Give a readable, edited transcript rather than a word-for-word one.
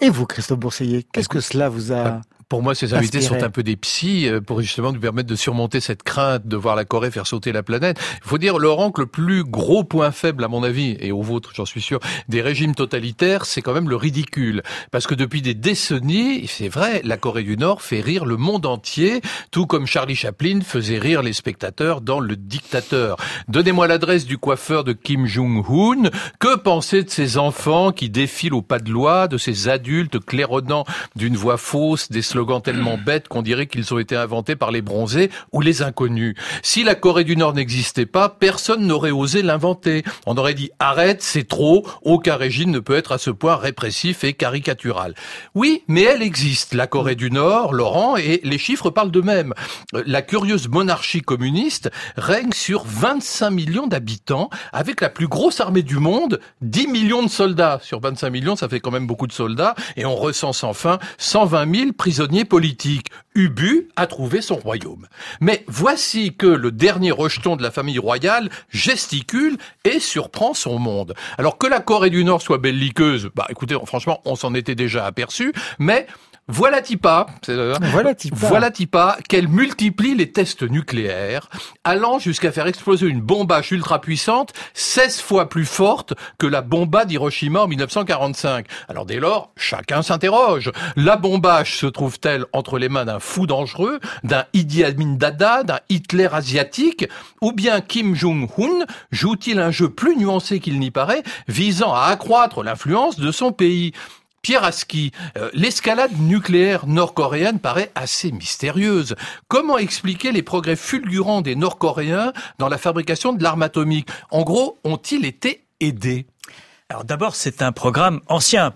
Et vous, Christophe Bourseiller, qu'est-ce que cela vous a... Pour moi, ces invités inspiré. sont un peu des psys pour justement nous permettre de surmonter cette crainte de voir la Corée faire sauter la planète. Il faut dire, Laurent, que le plus gros point faible, à mon avis, et au vôtre, j'en suis sûr, des régimes totalitaires, c'est quand même le ridicule. Parce que depuis des décennies, c'est vrai, la Corée du Nord fait rire le monde entier, tout comme Charlie Chaplin faisait rire les spectateurs dans Le Dictateur. Donnez-moi l'adresse du coiffeur de Kim Jong-un. Que penser de ces enfants qui défilent au pas de loi, de ces adultes claironnant d'une voix fausse, des slogans tellement bêtes qu'on dirait qu'ils ont été inventés par les bronzés ou les inconnus. Si la Corée du Nord n'existait pas, personne n'aurait osé l'inventer. On aurait dit arrête, c'est trop, aucun régime ne peut être à ce point répressif et caricatural. Oui, mais elle existe, la Corée du Nord, Laurent, et les chiffres parlent d'eux-mêmes. La curieuse monarchie communiste règne sur 25 millions d'habitants, avec la plus grosse armée du monde, 10 millions de soldats. Sur 25 millions, ça fait quand même beaucoup de soldats, et on recense enfin 120 000 prisonniers politiques. Ubu a trouvé son royaume. Mais voici que le dernier rejeton de la famille royale gesticule et surprend son monde. Alors que la Corée du Nord soit belliqueuse, écoutez, franchement, on s'en était déjà aperçu, mais voilà Tipa qu'elle multiplie les tests nucléaires, allant jusqu'à faire exploser une bombache ultra puissante, 16 fois plus forte que la bomba d'Hiroshima en 1945. Alors dès lors, chacun s'interroge. La bombache se trouve-t-elle entre les mains d'un fou dangereux, d'un Idi Amin Dada, d'un Hitler asiatique, ou bien Kim Jong-un joue-t-il un jeu plus nuancé qu'il n'y paraît, visant à accroître l'influence de son pays ? Pierre Aski, l'escalade nucléaire nord-coréenne paraît assez mystérieuse. Comment expliquer les progrès fulgurants des Nord-Coréens dans la fabrication de l'arme atomique ? En gros, ont-ils été aidés ? Alors d'abord, c'est un programme ancien,